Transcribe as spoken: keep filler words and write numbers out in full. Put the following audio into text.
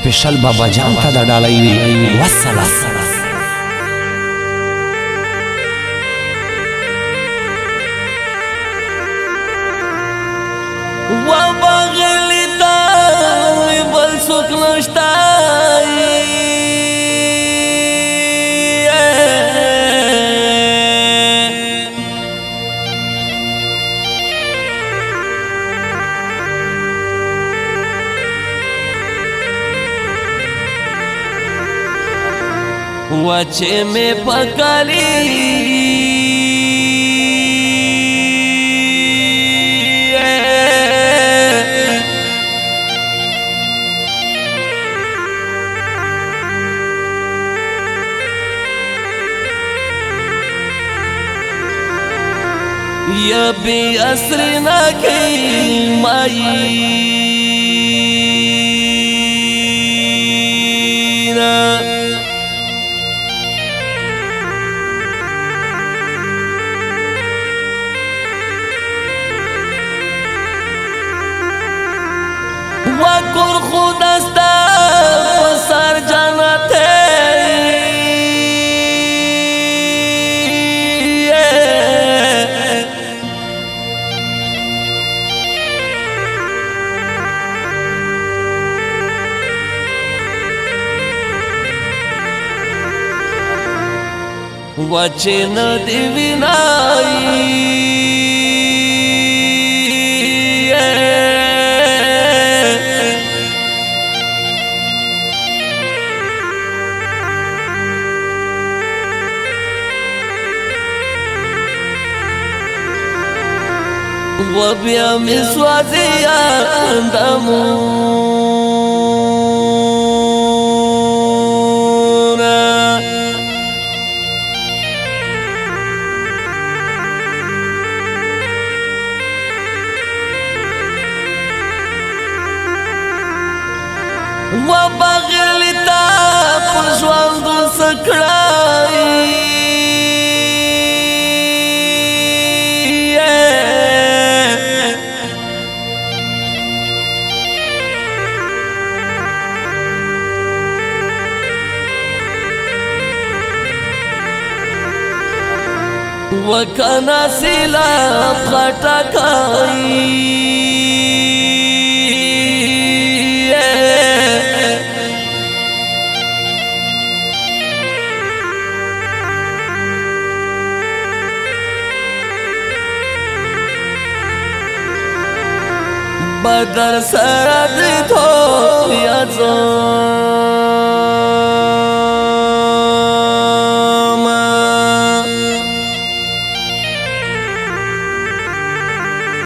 स्पेशल बाबा जान था दा डालाई हुई वस्सलाम। وبغلتا بل څوک نشتا وچه میں پکالی یا بی اسرنا کی مائی وکر خود استا پسر جانت ہے وچن دیوینائی و بیا می سوازی اندامونا و بغلی تا پشواندون سکڑائی وکنا سیلا خټکای بدر سره د تو یادو